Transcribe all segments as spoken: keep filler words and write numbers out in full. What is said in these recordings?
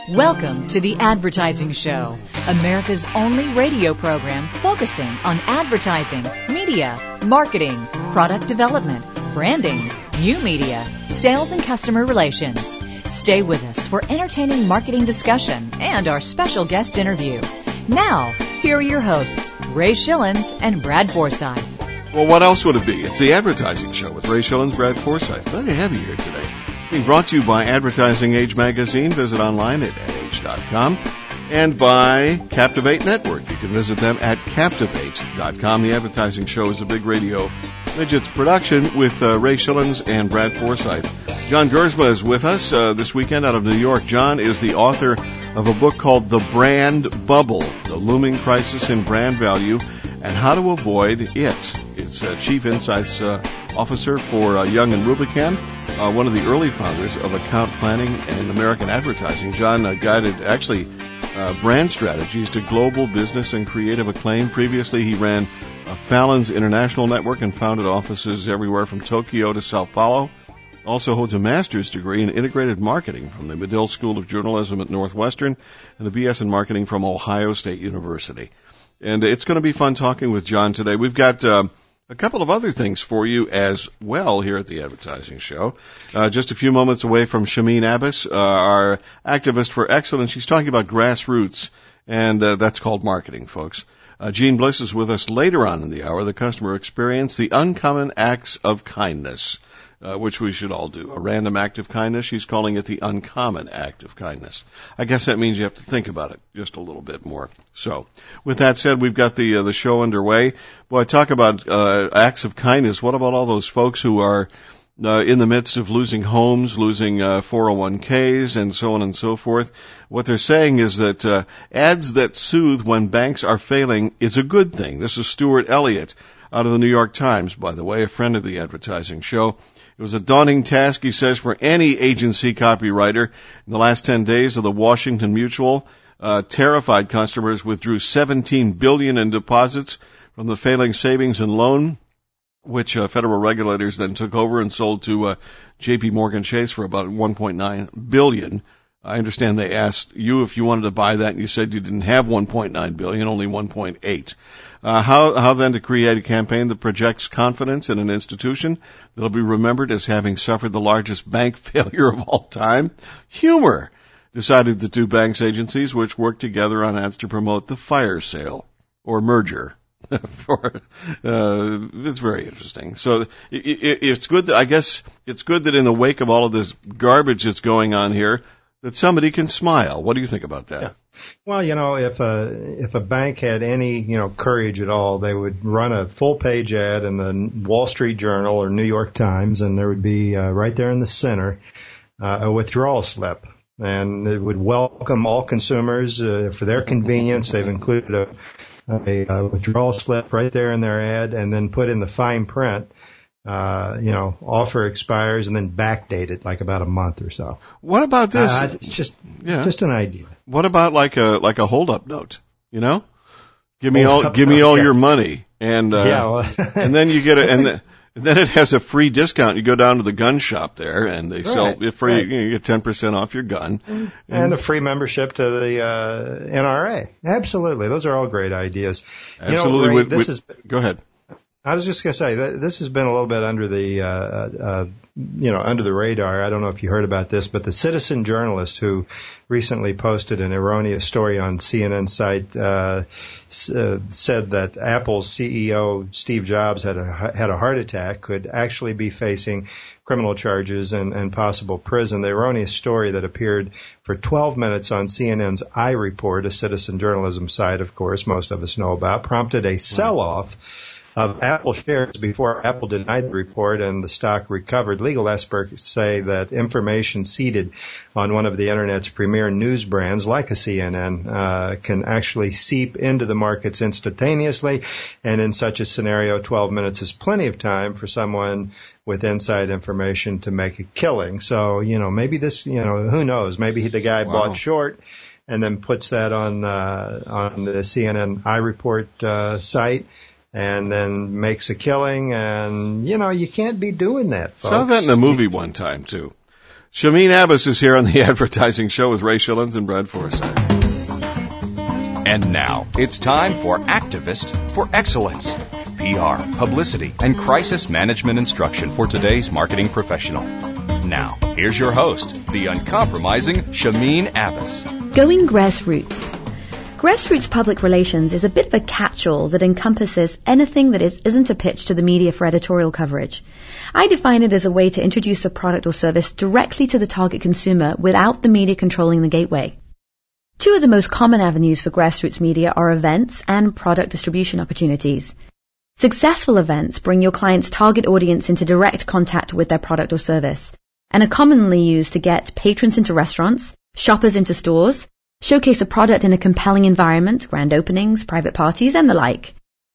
Welcome to The Advertising Show, America's only radio program focusing on advertising, media, marketing, product development, branding, new media, sales, and customer relations. Stay with us for entertaining marketing discussion and our special guest interview. Now, here are your hosts, Ray Schillens and Brad Forsythe. Well, what else would it be? It's The Advertising Show with Ray Schillens, Brad Forsythe. Glad to have you here today. Being brought to you by Advertising Age Magazine. Visit online at ad age dot com. And by Captivate Network. You can visit them at captivate dot com. The Advertising Show is a big radio midgets production with uh, Ray Schillens and Brad Forsythe. John Gersma is with us uh, this weekend out of New York. John is the author of a book called The Brand Bubble, The Looming Crisis in Brand Value and How to Avoid It. It's uh, Chief Insights uh, Officer for uh, Young and Rubicam. Uh, one of the early founders of account planning and American advertising. John uh, guided, actually, uh, brand strategies to global business and creative acclaim. Previously, he ran uh, Fallon's International Network and founded offices everywhere from Tokyo to Sao Paulo. Also holds a master's degree in integrated marketing from the Medill School of Journalism at Northwestern and a B S in marketing from Ohio State University. And it's going to be fun talking with John today. We've got Uh, a couple of other things for you as well here at the Advertising Show. Uh, just a few moments away from Shameen Abbas, uh, our activist for excellence. She's talking about grassroots, and uh, that's called marketing, folks. Uh, Gene Bliss is with us later on in the hour, the customer experience, the uncommon acts of kindness, uh, which we should all do. A random act of kindness, she's calling it the uncommon act of kindness. I guess that means you have to think about it just a little bit more. So, with that said, we've got the uh, the show underway. Boy, talk about uh, acts of kindness. What about all those folks who are uh, in the midst of losing homes, losing uh, four oh one k's, and so on and so forth? What they're saying is that uh, ads that soothe when banks are failing is a good thing. This is Stuart Elliott out of the New York Times, by the way, a friend of the Advertising Show. It was a daunting task, he says, for any agency copywriter. In the last ten days of the Washington Mutual, uh, terrified customers withdrew seventeen billion dollars in deposits from the failing savings and loan, which uh, federal regulators then took over and sold to uh, J P Morgan Chase for about one point nine billion dollars. I understand they asked you if you wanted to buy that, and you said you didn't have one point nine billion dollars, only one point eight. Uh, how, how then to create a campaign that projects confidence in an institution that'll be remembered as having suffered the largest bank failure of all time? Humor, decided the two banks agencies, which worked together on ads to promote the fire sale or merger. For, uh, it's very interesting. So it, it, it's good that, I guess it's good that in the wake of all of this garbage that's going on here, that somebody can smile. What do you think about that? Yeah. Well, you know, if a if a bank had any, you know, courage at all, they would run a full page ad in the Wall Street Journal or New York Times, and there would be uh, right there in the center uh, a withdrawal slip, and it would welcome all consumers uh, for their convenience. They've included a, a, a withdrawal slip right there in their ad, and then put in the fine print. Uh, you know, offer expires and then backdate it like about a month or so. What about this? Uh, it's just, yeah. just an idea. What about like a, like a hold-up note? You know? Give me all, give me all yeah. your money. And, uh, yeah, well, and then you get it, and then, then it has a free discount. You go down to the gun shop there and they sell right, it free, right. you get ten percent off your gun. And, and a free membership to the, uh, N R A. Absolutely. Those are all great ideas. Absolutely. You know, Ray, with, this with, is, go ahead. I was just going to say that this has been a little bit under the, uh, uh, you know, under the radar. I don't know if you heard about this, but the citizen journalist who recently posted an erroneous story on C N N site, uh, uh said that Apple's C E O Steve Jobs had a, had a heart attack, could actually be facing criminal charges and, and possible prison. The erroneous story that appeared for twelve minutes on C N N's iReport, a citizen journalism site, of course, most of us know about, prompted a sell-off of Apple shares before Apple denied the report and the stock recovered. Legal experts say that information seeded on one of the Internet's premier news brands, like a C N N, uh, can actually seep into the markets instantaneously. And in such a scenario, twelve minutes is plenty of time for someone with inside information to make a killing. So, you know, maybe this, you know, who knows? Maybe the guy wow. bought short and then puts that on, uh, on the C N N iReport, uh, site. And then makes a killing, and, you know, you can't be doing that, folks. Saw that in a movie one time, too. Shameen Abbas is here on the Advertising Show with Ray Schillens and Brad Forsythe. And now, it's time for Activist for Excellence. P R, publicity, and crisis management instruction for today's marketing professional. Now, here's your host, the uncompromising Shameen Abbas. Going grassroots. Grassroots public relations is a bit of a catch-all that encompasses anything that is, isn't a pitch to the media for editorial coverage. I define it as a way to introduce a product or service directly to the target consumer without the media controlling the gateway. Two of the most common avenues for grassroots media are events and product distribution opportunities. Successful events bring your client's target audience into direct contact with their product or service and are commonly used to get patrons into restaurants, shoppers into stores, showcase a product in a compelling environment, grand openings, private parties, and the like.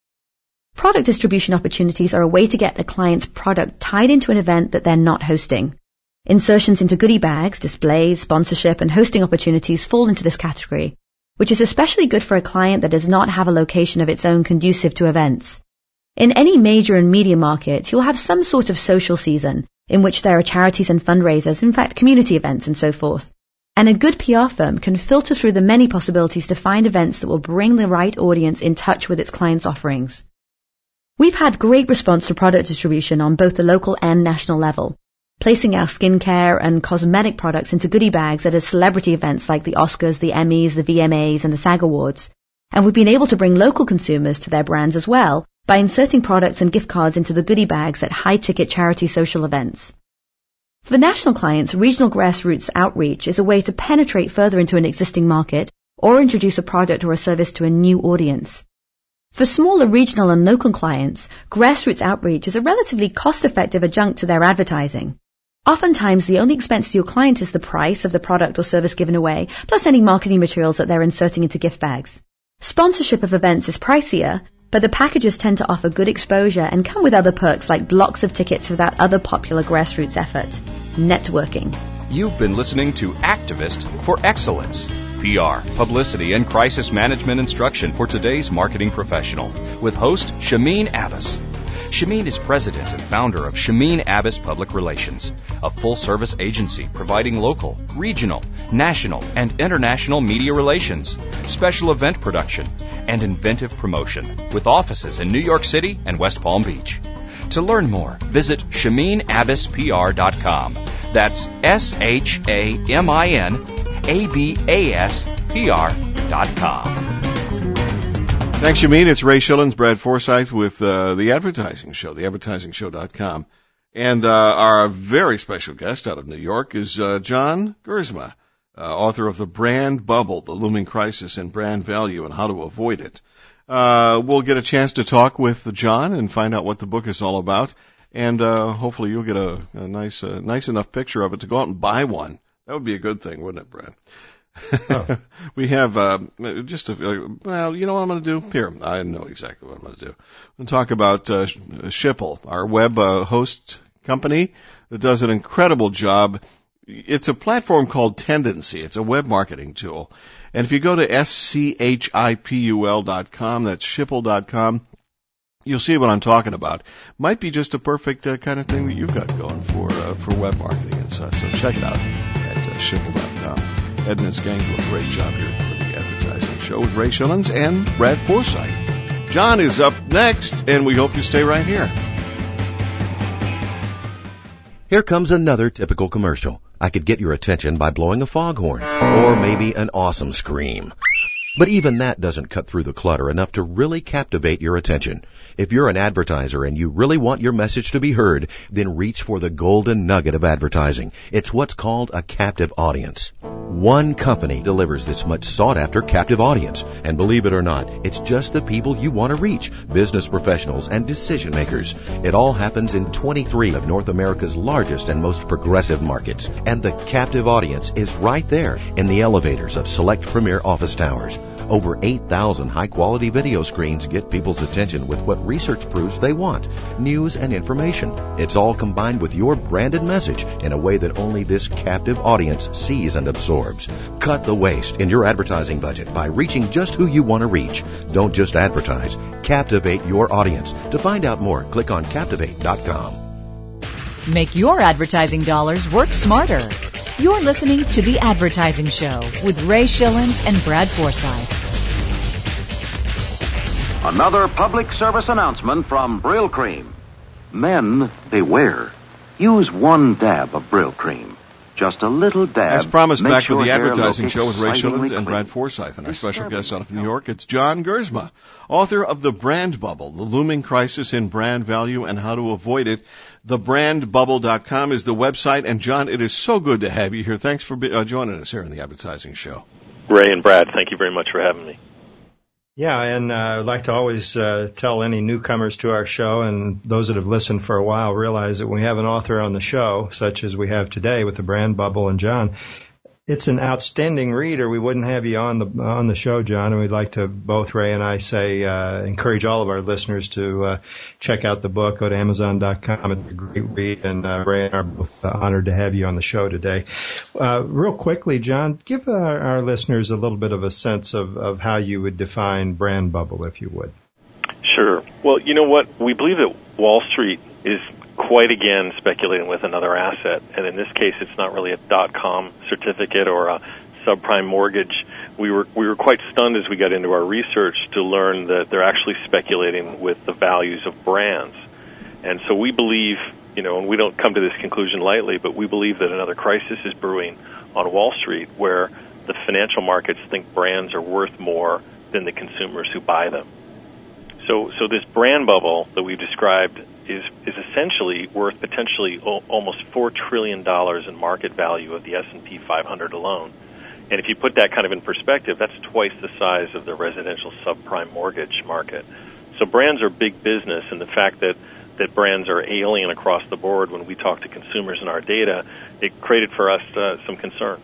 Product distribution opportunities are a way to get a client's product tied into an event that they're not hosting. Insertions into goodie bags, displays, sponsorship, and hosting opportunities fall into this category, which is especially good for a client that does not have a location of its own conducive to events. In any major and media market, you'll have some sort of social season in which there are charities and fundraisers, in fact, community events and so forth. And a good P R firm can filter through the many possibilities to find events that will bring the right audience in touch with its client's offerings. We've had great response to product distribution on both the local and national level, placing our skincare and cosmetic products into goodie bags at celebrity events like the Oscars, the Emmys, the V M As, and the SAG Awards. And we've been able to bring local consumers to their brands as well by inserting products and gift cards into the goodie bags at high-ticket charity social events. For national clients, regional grassroots outreach is a way to penetrate further into an existing market or introduce a product or a service to a new audience. For smaller regional and local clients, grassroots outreach is a relatively cost-effective adjunct to their advertising. Oftentimes, the only expense to your client is the price of the product or service given away, plus any marketing materials that they're inserting into gift bags. Sponsorship of events is pricier, but the packages tend to offer good exposure and come with other perks like blocks of tickets for that other popular grassroots effort, networking. You've been listening to Activist for Excellence. P R, publicity, and crisis management instruction for today's marketing professional with host Shameen Abbas. Shameen is president and founder of Shameen Abbas Public Relations, a full-service agency providing local, regional, national, and international media relations, special event production, and inventive promotion, with offices in New York City and West Palm Beach. To learn more, visit shameen abbas p r dot com. That's S H A M I N A B A S P R dot com. Thanks, Shameen. It's Ray Schillens, Brad Forsythe with uh, the Advertising Show, the advertising show dot com. And uh, our very special guest out of New York is uh, John Gersma, uh, author of The Brand Bubble, The Looming Crisis in Brand Value and How to Avoid It. Uh, we'll get a chance to talk with John and find out what the book is all about. And uh, hopefully you'll get a, a nice uh, nice enough picture of it to go out and buy one. That would be a good thing, wouldn't it, Brad? Oh. We have uh, just a, uh, well, you know what I'm going to do? Here, I know exactly what I'm going to do. I'm going to talk about uh, Schipul, our web uh, host company that does an incredible job. It's a platform called Tendency. It's a web marketing tool. And if you go to S C H I P U L dot com, that's schipul dot com, you'll see what I'm talking about. Might be just a perfect uh, kind of thing that you've got going for uh, for web marketing and such. So check it out at uh, schipul dot com. Ed and his gang do a great job here for the Advertising Show with Ray Schillens and Brad Forsythe. John is up next, and we hope you stay right here. Here comes another typical commercial. I could get your attention by blowing a foghorn, or maybe an awesome scream. But even that doesn't cut through the clutter enough to really captivate your attention. If you're an advertiser and you really want your message to be heard, then reach for the golden nugget of advertising. It's what's called a captive audience. One company delivers this much sought-after captive audience. And believe it or not, it's just the people you want to reach, business professionals and decision makers. It all happens in twenty-three of North America's largest and most progressive markets. And the captive audience is right there in the elevators of select premier office towers. Over eight thousand high-quality video screens get people's attention with what research proves they want, news and information. It's all combined with your branded message in a way that only this captive audience sees and absorbs. Cut the waste in your advertising budget by reaching just who you want to reach. Don't just advertise. Captivate your audience. To find out more, click on captivate dot com. Make your advertising dollars work smarter. You're listening to The Advertising Show with Ray Schillens and Brad Forsythe. Another public service announcement from Brill Cream. Men, beware. Use one dab of Brill Cream. Just a little dab. As promised, back with with the Advertising Show with Ray Schillens and Brad Forsythe. And our special guest out of New York, it's John Gersma, author of The Brand Bubble, The Looming Crisis in Brand Value and How to Avoid It. the brand bubble dot com is the website. And, John, it is so good to have you here. Thanks for uh, joining us here in the Advertising Show. Ray and Brad, thank you very much for having me. Yeah, and uh, I'd like to always uh, tell any newcomers to our show, and those that have listened for a while realize that when we have an author on the show, such as we have today with the Brand Bubble and John, it's an outstanding read, or we wouldn't have you on the on the show, John. And we'd like to, both Ray and I, say uh, encourage all of our listeners to uh, check out the book. Go to amazon dot com. It's a great read, and uh, Ray and I are both uh, honored to have you on the show today. Uh, real quickly, John, give our, our listeners a little bit of a sense of, of how you would define Brand Bubble, if you would. Sure. Well, you know what? We believe that Wall Street is quite again speculating with another asset, and in this case it's not really a dot-com certificate or a subprime mortgage. We were we were quite stunned as we got into our research to learn that they're actually speculating with the values of brands. And so we believe, you know, and we don't come to this conclusion lightly, but we believe that another crisis is brewing on Wall Street where the financial markets think brands are worth more than the consumers who buy them. So so this brand bubble that we've described is is essentially worth potentially o- almost four trillion dollars in market value of the S and P five hundred alone. And if you put that kind of in perspective, that's twice the size of the residential subprime mortgage market. So brands are big business, and the fact that, that brands are alien across the board when we talk to consumers in our data, it created for us uh, some concern.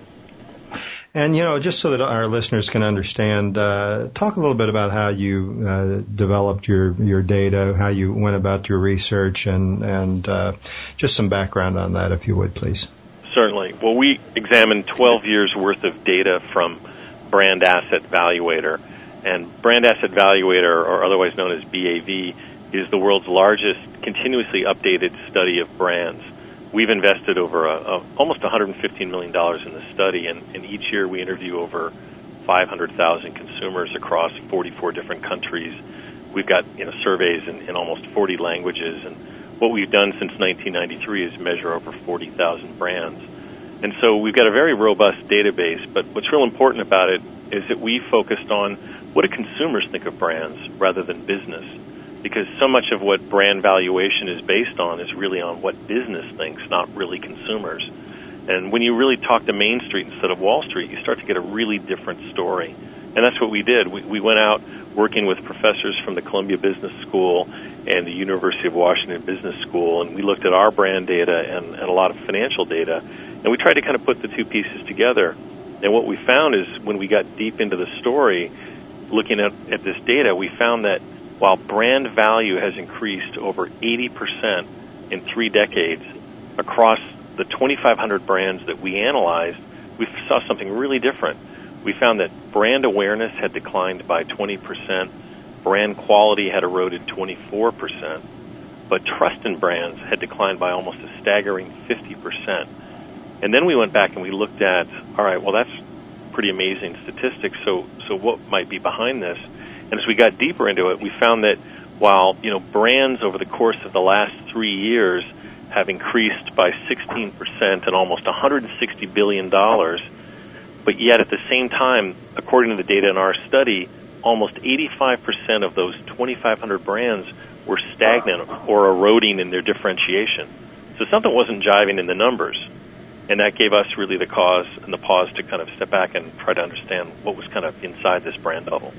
And, you know, just so that our listeners can understand, uh, talk a little bit about how you uh, developed your, your data, how you went about your research, and, and uh, just some background on that, if you would, please. Certainly. Well, we examined twelve years' worth of data from Brand Asset Valuator. And Brand Asset Valuator, or otherwise known as B A V, is the world's largest continuously updated study of brands. We've invested over a, a, almost one hundred fifteen million dollars in the study, and, and each year we interview over five hundred thousand consumers across forty-four different countries. We've got you know surveys in, in almost forty languages, and what we've done since nineteen ninety-three is measure over forty thousand brands. And so we've got a very robust database, but what's real important about it is that we focused on what do consumers think of brands rather than business. Because so much of what brand valuation is based on is really on what business thinks, not really consumers. And when you really talk to Main Street instead of Wall Street, you start to get a really different story. And that's what we did. We, we went out working with professors from the Columbia Business School and the University of Washington Business School, and we looked at our brand data and, and a lot of financial data, and we tried to kind of put the two pieces together. And what we found is when we got deep into the story, looking at, at this data, we found that while brand value has increased over eighty percent in three decades across the twenty-five hundred brands that we analyzed, we saw something really different. We found that brand awareness had declined by twenty percent, brand quality had eroded twenty-four percent, but trust in brands had declined by almost a staggering fifty percent. And then we went back and we looked at, all right, well, that's pretty amazing statistics, so so what might be behind this? And as we got deeper into it, we found that while, you know, brands over the course of the last three years have increased by sixteen percent and almost one hundred sixty billion dollars, but yet at the same time, according to the data in our study, almost eighty-five percent of those twenty-five hundred brands were stagnant or eroding in their differentiation. So something wasn't jiving in the numbers. And that gave us really the cause and the pause to kind of step back and try to understand what was kind of inside this brand bubble.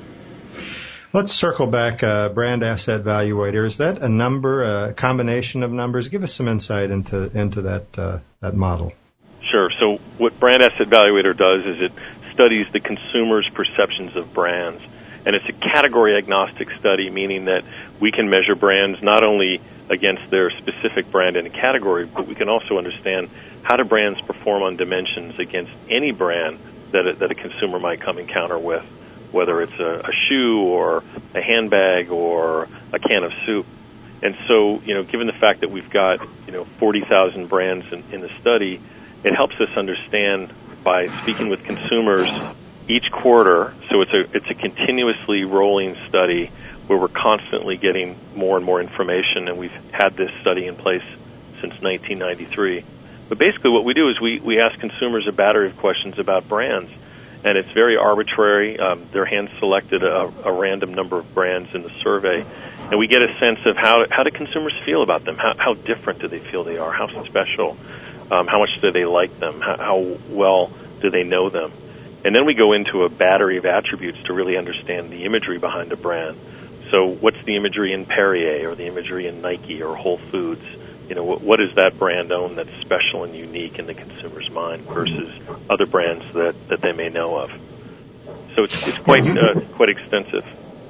Let's circle back. Uh, Brand Asset Valuator, is that a number, a combination of numbers? Give us some insight into into that uh, that model. Sure. So what Brand Asset Valuator does is it studies the consumer's perceptions of brands. And it's a category agnostic study, meaning that we can measure brands not only against their specific brand in a category, but we can also understand how do brands perform on dimensions against any brand that a, that a consumer might come encounter with, whether it's a, a shoe or a handbag or a can of soup. And so, you know, given the fact that we've got, you know, forty thousand brands in, in the study, it helps us understand by speaking with consumers each quarter. So it's a it's a continuously rolling study where we're constantly getting more and more information, and we've had this study in place since nineteen ninety-three. But basically what we do is we, we ask consumers a battery of questions about brands, and it's very arbitrary. Um, they're hand-selected a, a random number of brands in the survey, and we get a sense of how how do consumers feel about them, how, how different do they feel they are, how special, um, how much do they like them, how, how well do they know them. And then we go into a battery of attributes to really understand the imagery behind a brand. So what's the imagery in Perrier or the imagery in Nike or Whole Foods? You know, what, what does that brand own that's special and unique in the consumer's mind versus other brands that, that they may know of? So it's, it's quite uh, quite extensive.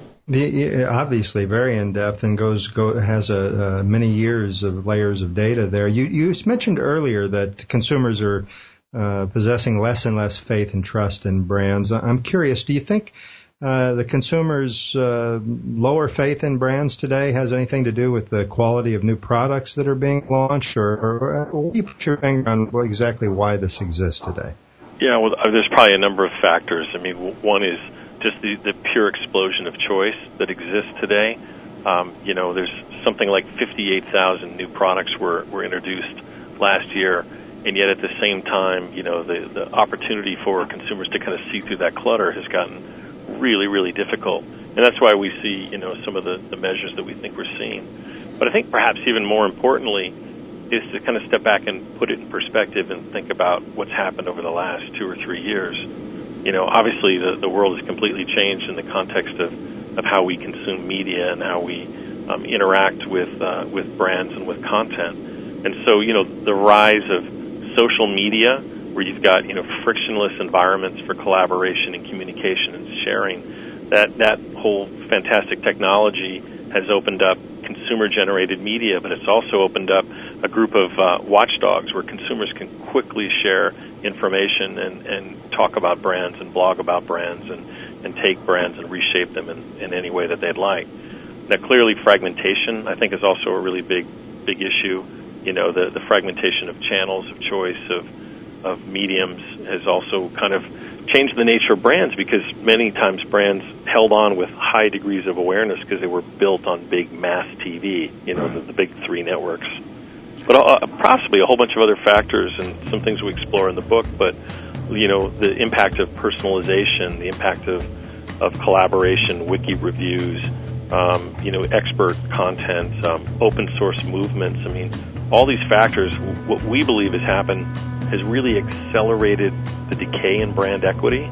Yeah, obviously, very in depth, and goes go, has a, uh, many years of layers of data there. You you mentioned earlier that consumers are uh, possessing less and less faith and trust in brands. I'm curious, do you think Uh, the consumers' uh, lower faith in brands today has anything to do with the quality of new products that are being launched, or, or what do you put your finger on exactly why this exists today? Yeah, well, there's probably a number of factors. I mean, one is just the, the pure explosion of choice that exists today. Um, you know, there's something like fifty-eight thousand new products were, were introduced last year, and yet at the same time, you know, the, the opportunity for consumers to kind of see through that clutter has gotten really, really difficult. And that's why we see, you know, some of the, the measures that we think we're seeing. But I think perhaps even more importantly is to kind of step back and put it in perspective and think about what's happened over the last two or three years. You know, obviously the, the world has completely changed in the context of, of how we consume media and how we um, interact with uh, with brands and with content. And so, you know, the rise of social media, where you've got, you know, frictionless environments for collaboration and communication and sharing, that that whole fantastic technology has opened up consumer-generated media, but it's also opened up a group of uh, watchdogs where consumers can quickly share information and, and talk about brands and blog about brands and, and take brands and reshape them in, in any way that they'd like. Now, clearly, fragmentation, I think, is also a really big, big issue. You know, the, the fragmentation of channels of choice, of of mediums, has also kind of changed the nature of brands, because many times brands held on with high degrees of awareness because they were built on big mass T V, you know, the, the big three networks. But uh, possibly a whole bunch of other factors and some things we explore in the book, but, you know, the impact of personalization, the impact of, of collaboration, wiki reviews, um, you know, expert content, um, open source movements. I mean, all these factors, what we believe has happened has really accelerated the decay in brand equity.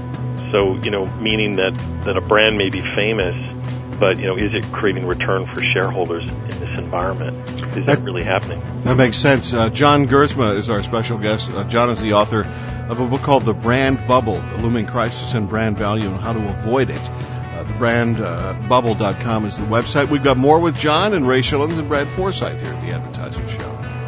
So, you know, meaning that, that a brand may be famous, but, you know, is it creating return for shareholders in this environment? Is that really happening? That makes sense. Uh, John Gersma is our special guest. Uh, John is the author of a book called The Brand Bubble, The Looming Crisis in Brand Value and How to Avoid It. Uh, the brand bubble dot com is the website. We've got more with John and Ray Schillens and Brad Forsythe here at the Advertising Show.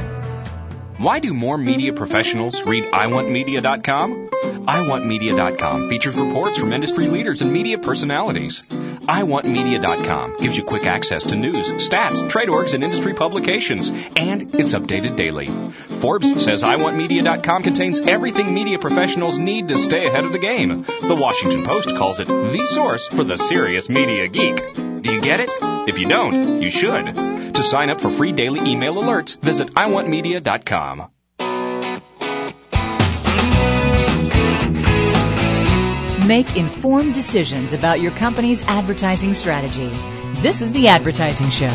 Why do more media professionals read I want media dot com? I want media dot com features reports from industry leaders and media personalities. I want media dot com gives you quick access to news, stats, trade orgs, and industry publications, and it's updated daily. Forbes says I want media dot com contains everything media professionals need to stay ahead of the game. The Washington Post calls it the source for the serious media geek. Do you get it? If you don't, you should. To sign up for free daily email alerts, visit I want media dot com. Make informed decisions about your company's advertising strategy. This is The Advertising Show.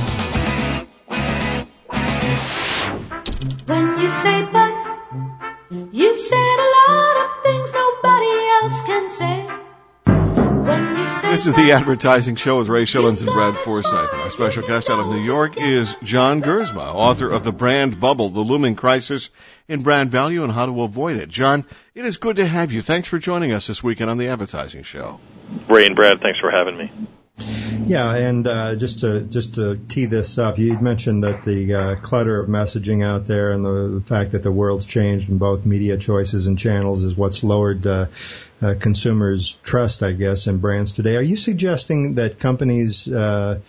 When you say but, you've said a lot of things nobody else can say. When you say This is The Advertising Show with Ray Schillens and Brad Forsythe. And our special guest out of New York is John Gersma, author of The Brand Bubble, The Looming Crisis in Brand Value and How to Avoid It. John, it is good to have you. Thanks for joining us this weekend on The Advertising Show. Ray and Brad, thanks for having me. Yeah, and uh, just to just to tee this up, you mentioned that the uh, clutter of messaging out there and the, the fact that the world's changed in both media choices and channels is what's lowered uh, uh, consumers' trust, I guess, in brands today. Are you suggesting that companies uh,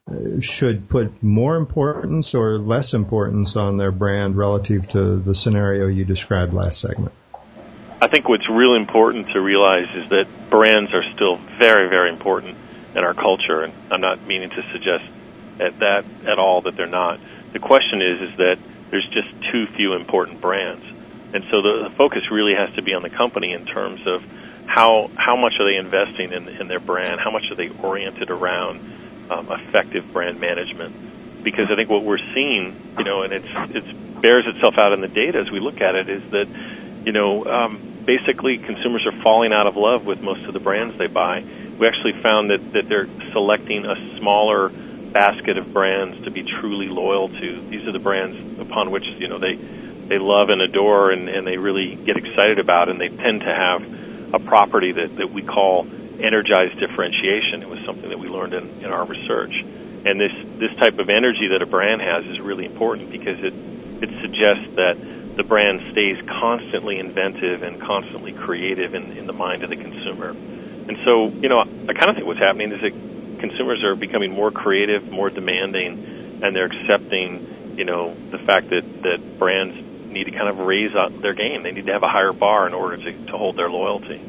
should put more importance or less importance on their brand relative to the scenario you described last segment? I think what's really important to realize is that brands are still very, very important in our culture, and I'm not meaning to suggest at that at all that they're not. The question is, is that there's just too few important brands. And so the, the focus really has to be on the company in terms of how how much are they investing in, in their brand, how much are they oriented around um, effective brand management. Because I think what we're seeing, you know, and it's it bears itself out in the data as we look at it, is that, you know, um, basically consumers are falling out of love with most of the brands they buy. We actually found that, that they're selecting a smaller basket of brands to be truly loyal to. These are the brands upon which, you know, they they love and adore and, and they really get excited about, and they tend to have a property that, that we call energized differentiation. It was something that we learned in, in our research. And this, this type of energy that a brand has is really important because it, it suggests that the brand stays constantly inventive and constantly creative in, in the mind of the consumer. And so, you know, I kind of think what's happening is that consumers are becoming more creative, more demanding, and they're accepting, you know, the fact that, that brands need to kind of raise up their game. They need to have a higher bar in order to, to hold their loyalty.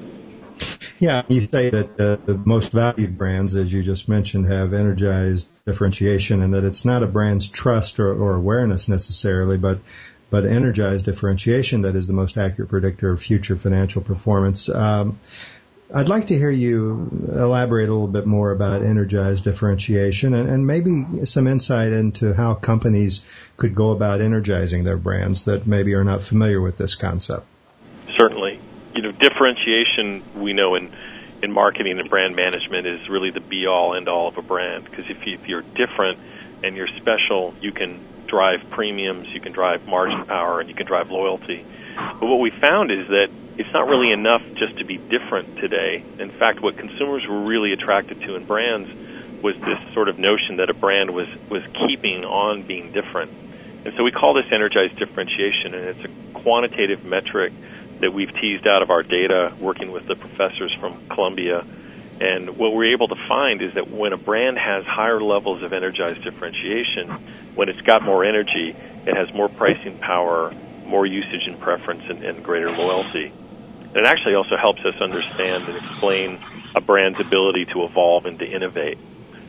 Yeah, you say that uh, the most valued brands, as you just mentioned, have energized differentiation, and that it's not a brand's trust or, or awareness necessarily, but but energized differentiation that is the most accurate predictor of future financial performance. Um, I'd like to hear you elaborate a little bit more about energized differentiation and, and maybe some insight into how companies could go about energizing their brands that maybe are not familiar with this concept. Certainly. You know, differentiation, we know in, in marketing and brand management, is really the be-all, end-all of a brand. Because if, you, if you're different and you're special, you can drive premiums, you can drive margin power, and you can drive loyalty. But what we found is that it's not really enough just to be different today. In fact, what consumers were really attracted to in brands was this sort of notion that a brand was, was keeping on being different. And so we call this energized differentiation, and it's a quantitative metric that we've teased out of our data working with the professors from Columbia. And what we're able to find is that when a brand has higher levels of energized differentiation, when it's got more energy, it has more pricing power, more usage and preference, and, and greater loyalty. And it actually also helps us understand and explain a brand's ability to evolve and to innovate.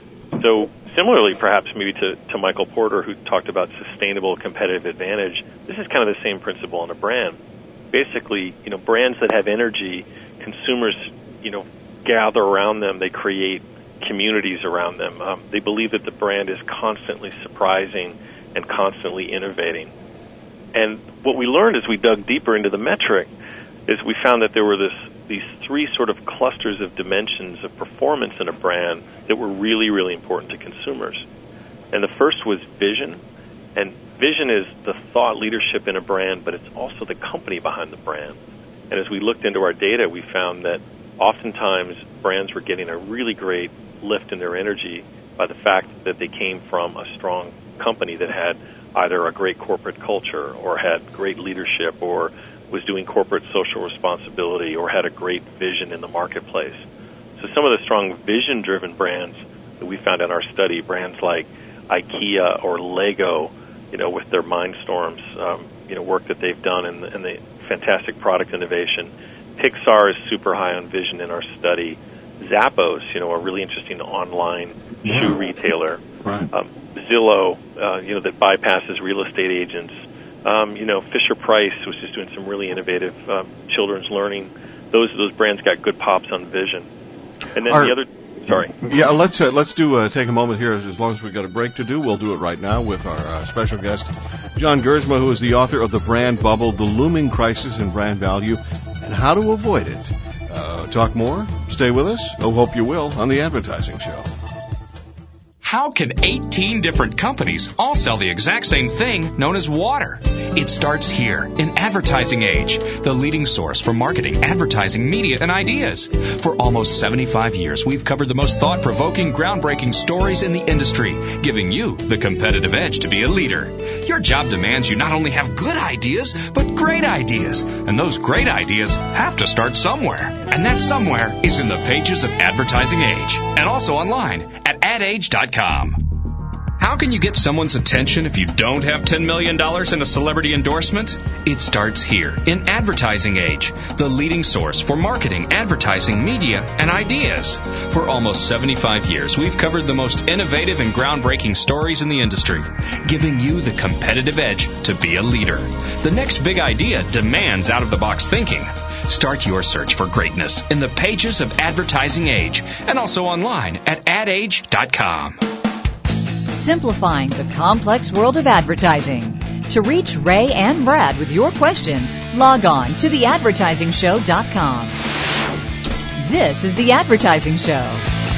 So similarly, perhaps maybe to, to Michael Porter, who talked about sustainable competitive advantage, this is kind of the same principle in a brand. Basically, you know, brands that have energy, consumers, you know, gather around them. They create communities around them. Um, they believe that the brand is constantly surprising and constantly innovating. And what we learned as we dug deeper into the metric is we found that there were this, these three sort of clusters of dimensions of performance in a brand that were really, really important to consumers. And the first was vision. And vision is the thought leadership in a brand, but it's also the company behind the brand. And as we looked into our data, we found that oftentimes brands were getting a really great lift in their energy by the fact that they came from a strong company that had either a great corporate culture or had great leadership or was doing corporate social responsibility or had a great vision in the marketplace. So some of the strong vision-driven brands that we found in our study, brands like IKEA or Lego, you know, with their Mindstorms, um, you know, work that they've done and the, and the fantastic product innovation. Pixar is super high on vision in our study. Zappos, you know, a really interesting online yeah. shoe retailer. Right. Um, Zillow, uh, you know, that bypasses real estate agents. Um, you know, Fisher Price was just doing some really innovative um, children's learning. Those those brands got good pops on vision. And then Our, the other, sorry. Yeah, let's uh, let's do uh, take a moment here. As long as we've got a break to do, we'll do it right now with our uh, special guest, John Gersma, who is the author of The Brand Bubble, The Looming Crisis in Brand Value, and How to Avoid It. Uh, talk more? Stay with us. I hope you will on The Advertising Show. How can eighteen different companies all sell the exact same thing known as water? It starts here in Advertising Age, the leading source for marketing, advertising, media, and ideas. For almost seventy-five years, we've covered the most thought-provoking, groundbreaking stories in the industry, giving you the competitive edge to be a leader. Your job demands you not only have good ideas, but great ideas. And those great ideas have to start somewhere. And that somewhere is in the pages of Advertising Age, and also online at ad age dot com. com. How can you get someone's attention if you don't have ten million dollars in a celebrity endorsement? It starts here in Advertising Age, the leading source for marketing, advertising, media, and ideas. For almost seventy-five years, we've covered the most innovative and groundbreaking stories in the industry, giving you the competitive edge to be a leader. The next big idea demands out-of-the-box thinking. Start your search for greatness in the pages of Advertising Age and also online at ad age dot com. Simplifying the complex world of advertising. To reach Ray and Brad with your questions, log on to the advertising show dot com. This is The Advertising Show.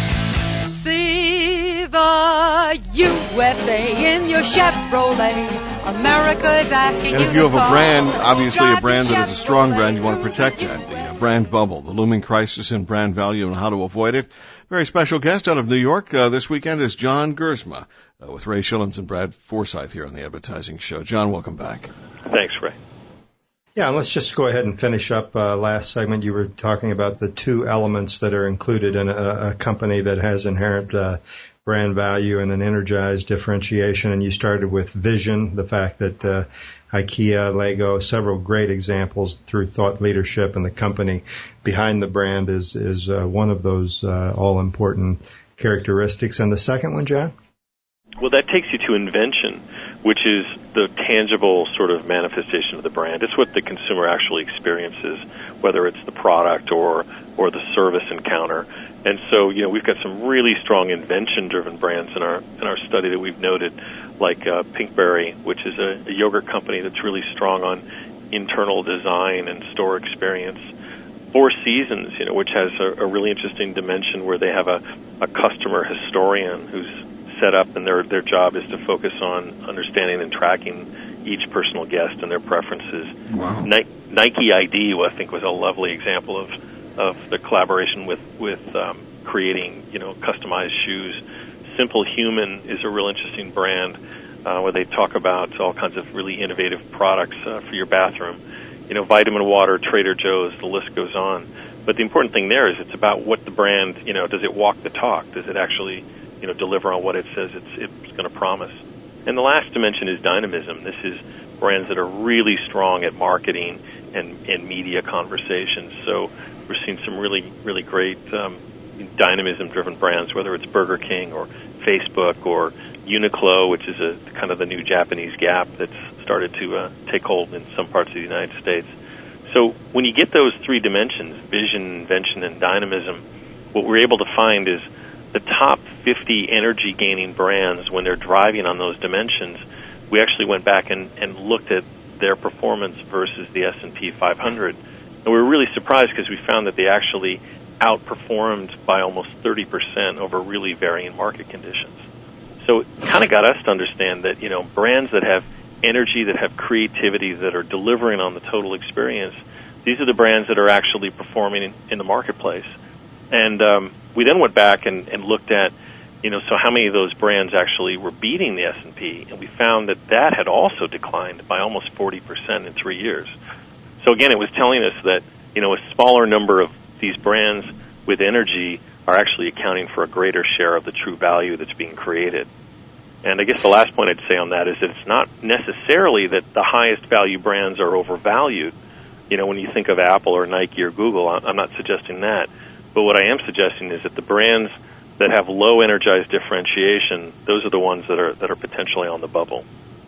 See the U S A in your Chevrolet. America is asking And you if you have to a brand, call. obviously a brand that is a strong brand, you want to protect that. The uh, brand bubble, the looming crisis in brand value and how to avoid it. Very special guest out of New York uh, this weekend is John Gersma uh, with Ray Schillens and Brad Forsythe here on The Advertising Show. John, welcome back. Thanks, Ray. Yeah, and let's just go ahead and finish up uh, last segment. You were talking about the two elements that are included in a, a company that has inherent uh, brand value and an energized differentiation. And you started with vision, the fact that uh, IKEA, Lego, several great examples through thought leadership, and the company behind the brand is is uh, one of those uh, all-important characteristics. And the second one, John? Well, that takes you to invention, which is the tangible sort of manifestation of the brand. It's what the consumer actually experiences, whether it's the product or or the service encounter. And so, you know, we've got some really strong invention-driven brands in our in our study that we've noted, like uh, Pinkberry, which is a, a yogurt company that's really strong on internal design and store experience. Four Seasons, you know, which has a, a really interesting dimension where they have a, a customer historian who's set up, and their their job is to focus on understanding and tracking each personal guest and their preferences. Wow. Ni- Nike I D, I think, was a lovely example of of the collaboration with with um, creating, you know, customized shoes. Simple Human is a real interesting brand uh, where they talk about all kinds of really innovative products uh, for your bathroom. You know, Vitamin Water, Trader Joe's, the list goes on. But the important thing there is it's about what the brand, you know, does it walk the talk? Does it actually, you know, deliver on what it says it's it's going to promise? And the last dimension is dynamism. This is brands that are really strong at marketing and, and media conversations. So we're seeing some really, really great um, dynamism-driven brands, whether it's Burger King or Facebook or Uniqlo, which is a kind of the new Japanese Gap that's started to uh, take hold in some parts of the United States. So when you get those three dimensions, vision, invention, and dynamism, what we're able to find is the top fifty energy-gaining brands, when they're driving on those dimensions, we actually went back and, and looked at their performance versus the S and P five hundred. And we were really surprised because we found that they actually outperformed by almost thirty percent over really varying market conditions. So it kind of got us to understand that, you know, brands that have energy, that have creativity, that are delivering on the total experience, these are the brands that are actually performing in, in the marketplace. And um, we then went back and, and looked at, you know, so how many of those brands actually were beating the S and P, and we found that that had also declined by almost forty percent in three years. So again, it was telling us that, you know, a smaller number of these brands with energy are actually accounting for a greater share of the true value that's being created. And I guess the last point I'd say on that is that it's not necessarily that the highest value brands are overvalued. You know, when you think of Apple or Nike or Google, I'm not suggesting that. But what I am suggesting is that the brands that have low energized differentiation, those are the ones that are that are potentially on the bubble.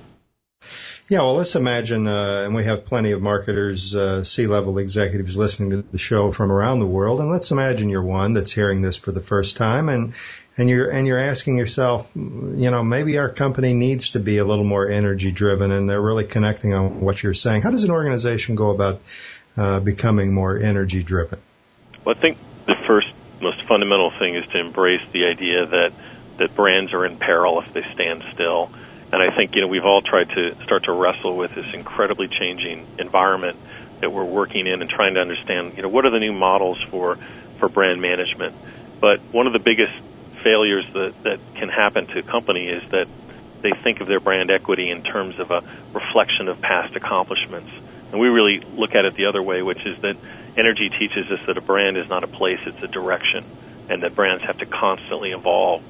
Yeah, well, let's imagine, uh, and we have plenty of marketers, uh, C-level executives listening to the show from around the world, and let's imagine you're one that's hearing this for the first time, and and you're and you're asking yourself, you know, maybe our company needs to be a little more energy-driven, and they're really connecting on what you're saying. How does an organization go about uh, becoming more energy-driven? Well, I think the first most fundamental thing is to embrace the idea that that brands are in peril if they stand still. And I think, you know, we've all tried to start to wrestle with this incredibly changing environment that we're working in and trying to understand, you know, what are the new models for, for brand management. But one of the biggest failures that, that can happen to a company is that they think of their brand equity in terms of a reflection of past accomplishments. And we really look at it the other way, which is that energy teaches us that a brand is not a place, it's a direction, and that brands have to constantly evolve.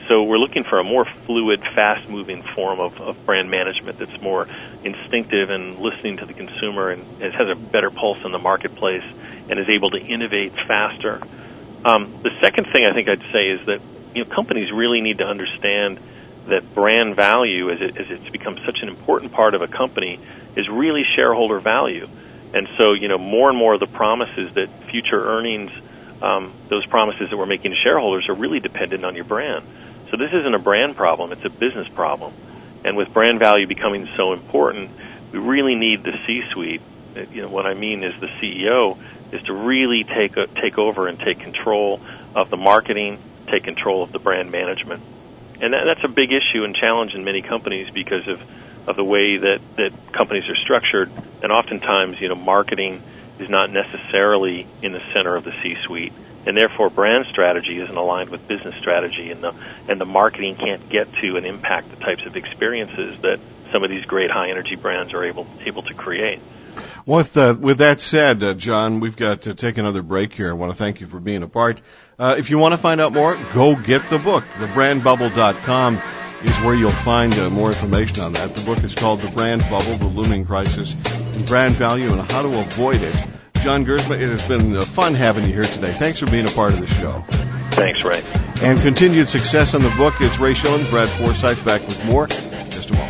so we're looking for a more fluid, fast-moving form of, of brand management that's more instinctive and listening to the consumer and has a better pulse in the marketplace and is able to innovate faster. Um, the second thing I think I'd say is that, you know, companies really need to understand that brand value, as, it, as it's become such an important part of a company, is really shareholder value. And so, you know, more and more of the promises that future earnings, um, those promises that we're making to shareholders are really dependent on your brand. So this isn't a brand problem, it's a business problem. And with brand value becoming so important, we really need the C-suite, you know, what I mean is the C E O, is to really take a, take over and take control of the marketing, take control of the brand management. And that, that's a big issue and challenge in many companies because of, of the way that, that companies are structured. And oftentimes, you know, marketing is not necessarily in the center of the C-suite. And therefore, brand strategy isn't aligned with business strategy, and the and the marketing can't get to and impact the types of experiences that some of these great high-energy brands are able able to create. With uh, with that said, uh, John, we've got to take another break here. I want to thank you for being a part. Uh, if you want to find out more, go get the book. the brand bubble dot com is where you'll find uh, more information on that. The book is called The Brand Bubble, The Looming Crisis in Brand Value and How to Avoid It. John Gersma, it has been fun having you here today. Thanks for being a part of the show. Thanks, Ray. And continued success on the book. It's Ray Schilens, Brad Forsythe, back with more in just a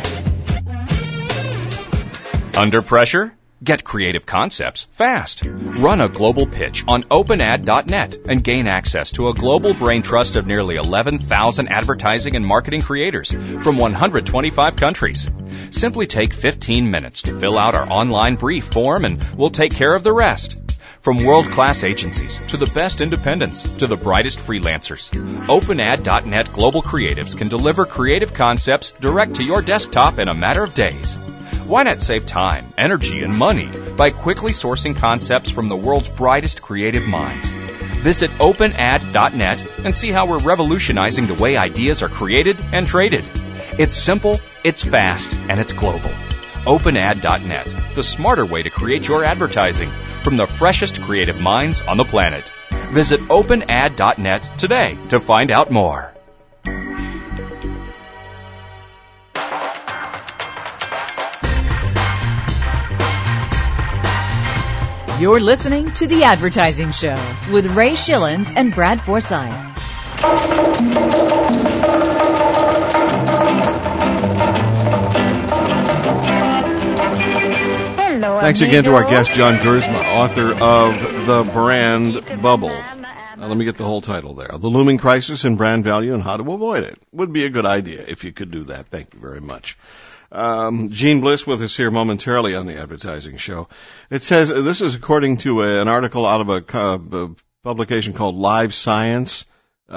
moment. Under pressure? Get creative concepts fast. Run a global pitch on open ad dot net and gain access to a global brain trust of nearly eleven thousand advertising and marketing creators from one hundred twenty-five countries. Simply take fifteen minutes to fill out our online brief form and we'll take care of the rest. From world-class agencies to the best independents to the brightest freelancers, open ad dot net global creatives can deliver creative concepts direct to your desktop in a matter of days. Why not save time, energy, and money by quickly sourcing concepts from the world's brightest creative minds? Visit open ad dot net and see how we're revolutionizing the way ideas are created and traded. It's simple, it's fast, and it's global. open ad dot net, the smarter way to create your advertising from the freshest creative minds on the planet. Visit open ad dot net today to find out more. You're listening to The Advertising Show with Ray Schilens and Brad Forsythe. Hello, Thanks again to our guest, John Gersma, author of The Brand Bubble. Now, let me get the whole title there. The Looming Crisis in Brand Value and How to Avoid It. Would be a good idea if you could do that. Thank you very much. Um, Gene Bliss with us here momentarily on the Advertising Show. It says, this is according to a, an article out of a, uh, a publication called Live Science.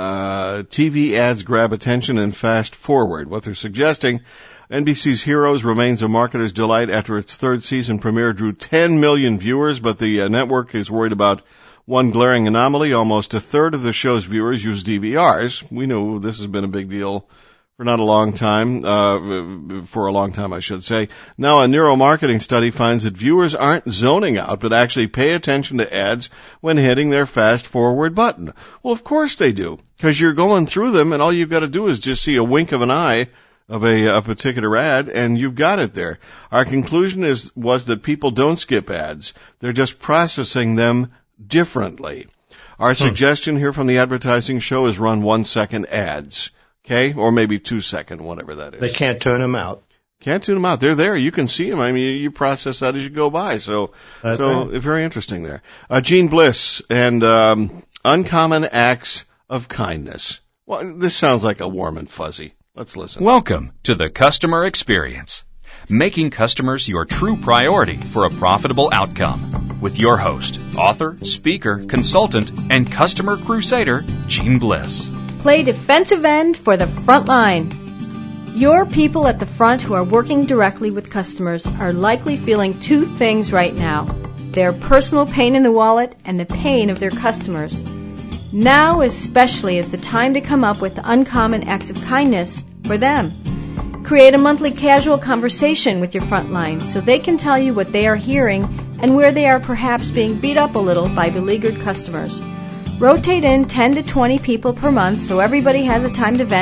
Uh, T V ads grab attention and fast forward. What they're suggesting, N B C's Heroes remains a marketer's delight after its third season premiere drew ten million viewers, but the uh, network is worried about one glaring anomaly. Almost a third of the show's viewers use D V Rs. We know this has been a big deal for not a long time, uh, for a long time, I should say. Now, a neuromarketing study finds that viewers aren't zoning out, but actually pay attention to ads when hitting their fast forward button. Well, of course they do, because you're going through them, and all you've got to do is just see a wink of an eye of a, a particular ad, and you've got it there. Our conclusion is was that people don't skip ads. They're just processing them differently. Our hmm. suggestion here from the Advertising Show is run one-second ads. Okay, or maybe two second, whatever that is. They can't tune them out. Can't tune them out. They're there. You can see them. I mean, you process that as you go by. So, That's so right. very interesting there. Uh, Gene Bliss and um, Uncommon Acts of Kindness. Well, this sounds like a warm and fuzzy. Let's listen. Welcome to the customer experience, making customers your true priority for a profitable outcome. With your host, author, speaker, consultant, and customer crusader, Gene Bliss. Play defensive end for the front line. Your people at the front who are working directly with customers are likely feeling two things right now: their personal pain in the wallet and the pain of their customers. Now especially is the time to come up with uncommon acts of kindness for them. Create a monthly casual conversation with your front line so they can tell you what they are hearing and where they are perhaps being beat up a little by beleaguered customers. Rotate in ten to twenty people per month so everybody has a time to vent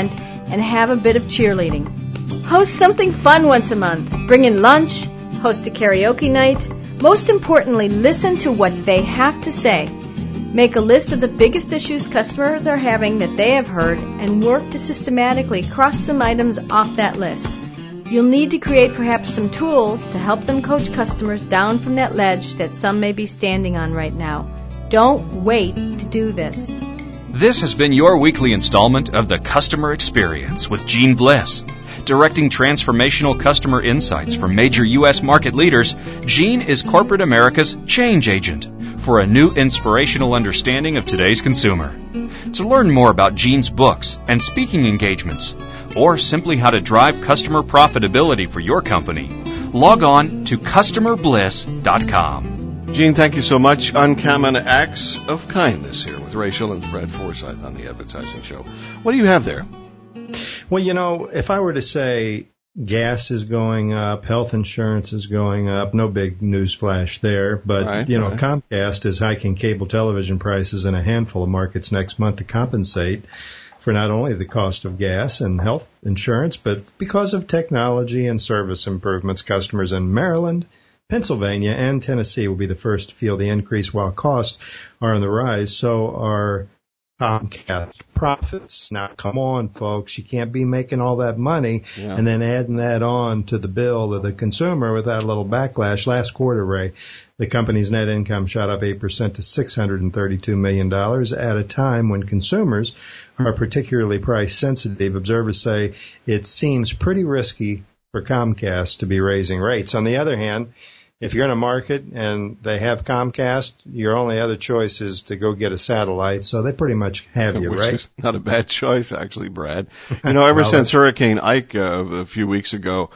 and have a bit of cheerleading. Host something fun once a month. Bring in lunch, host a karaoke night. Most importantly, listen to what they have to say. Make a list of the biggest issues customers are having that they have heard and work to systematically cross some items off that list. You'll need to create perhaps some tools to help them coach customers down from that ledge that some may be standing on right now. Don't wait to do this. This has been your weekly installment of The Customer Experience with Gene Bliss. Directing transformational customer insights for major U S market leaders, Gene is corporate America's change agent for a new inspirational understanding of today's consumer. To learn more about Gene's books and speaking engagements, or simply how to drive customer profitability for your company, log on to customer bliss dot com. Gene, thank you so much. Uncommon Acts of Kindness here with Ray Schillens, Brad Forsythe on the Advertising Show. What do you have there? Well, you know, if I were to say gas is going up, health insurance is going up, no big news flash there, but, right, you know, right. Comcast is hiking cable television prices in a handful of markets next month to compensate for not only the cost of gas and health insurance, but because of technology and service improvements. Customers in Maryland, Pennsylvania, and Tennessee will be the first to feel the increase while costs are on the rise. So are Comcast profits. Now, come on, folks. You can't be making all that money yeah. and then adding that on to the bill of the consumer without a little backlash. Last quarter, Ray, the company's net income shot up eight percent to six hundred thirty-two million dollars at a time when consumers are particularly price sensitive. Observers say it seems pretty risky for Comcast to be raising rates. On the other hand, if you're in a market and they have Comcast, your only other choice is to go get a satellite. So they pretty much have you, Which right? Which is not a bad choice, actually, Brad. You know, ever well, since Hurricane Ike uh, a few weeks ago,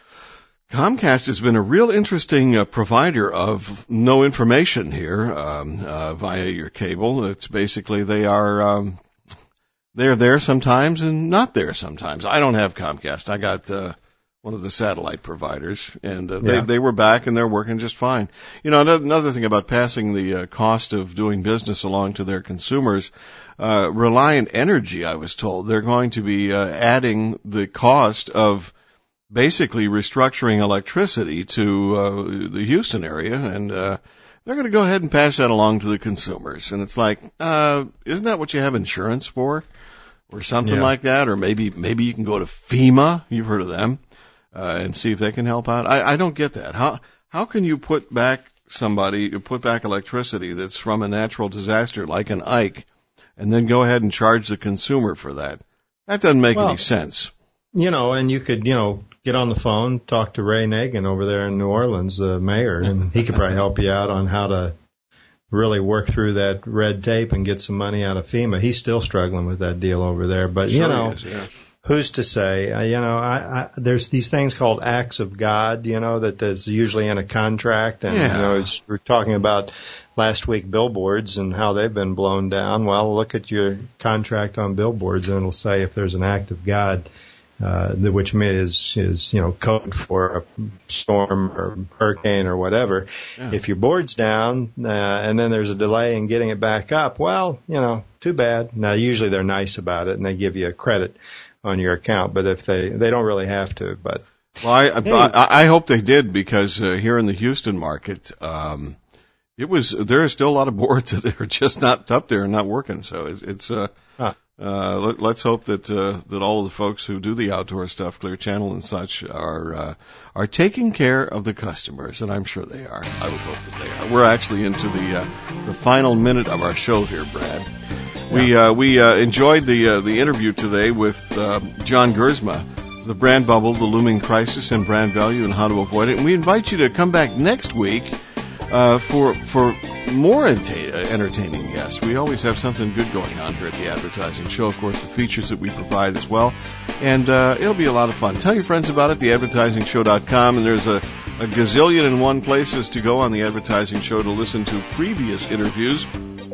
Comcast has been a real interesting uh, provider of no information here um, uh, via your cable. It's basically they are um, they're there sometimes and not there sometimes. I don't have Comcast. I got uh, one of the satellite providers, and uh, they, yeah. they were back and they're working just fine. You know, another thing about passing the uh, cost of doing business along to their consumers, uh, Reliant Energy, I was told, they're going to be uh, adding the cost of basically restructuring electricity to uh, the Houston area, and uh, they're going to go ahead and pass that along to the consumers. And it's like, uh, isn't that what you have insurance for? Or something yeah. like that? Or maybe maybe you can go to FEMA, you've heard of them, uh, and see if they can help out. I, I don't get that. How how can you put back somebody, put back electricity that's from a natural disaster like an Ike, and then go ahead and charge the consumer for that? That doesn't make well, any sense. You know, and you could, you know, get on the phone, talk to Ray Nagin over there in New Orleans, the mayor, and he could probably help you out on how to really work through that red tape and get some money out of FEMA. He's still struggling with that deal over there. But, sure you know, is, yeah. who's to say? Uh, you know, I, I, there's these things called acts of God, you know, that that's usually in a contract. And, yeah. you know, it's, we're talking about last week billboards and how they've been blown down. Well, look at your contract on billboards and it'll say if there's an act of God, uh, which is, is, you know, code for a storm or hurricane or whatever. Yeah. If your board's down, uh, and then there's a delay in getting it back up, well, you know, too bad. Now, usually they're nice about it and they give you a credit on your account, but if they, they don't really have to, but. Well, I, hey. I, I hope they did because, uh, here in the Houston market, um, it was, there are still a lot of boards that are just not up there and not working. So it's, it's, uh, huh. Uh, let, let's hope that, uh, that all of the folks who do the outdoor stuff, Clear Channel and such, are, uh, are taking care of the customers, and I'm sure they are. I would hope that they are. We're actually into the, uh, the final minute of our show here, Brad. Yeah. We, uh, we, uh, enjoyed the, uh, the interview today with, uh, John Gersma, the brand bubble, the looming crisis and brand value and how to avoid it. And we invite you to come back next week, uh, for, for more enta- entertaining guests. We always have something good going on here at the Advertising Show. Of course, the features that we provide as well. And uh, it'll be a lot of fun. Tell your friends about it, the advertising show dot com. And there's a, a gazillion and one places to go on the Advertising Show to listen to previous interviews.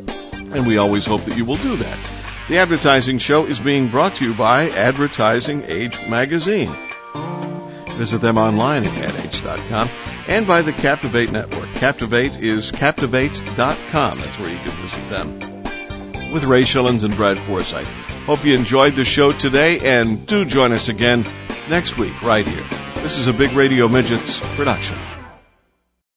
And we always hope that you will do that. The Advertising Show is being brought to you by Advertising Age Magazine. Visit them online at ad age dot com and by the Captivate Network. Captivate is captivate dot com. That's where you can visit them. With Ray Schillens and Brad Forsythe. Hope you enjoyed the show today, and do join us again next week right here. This is a Big Radio Midgets production.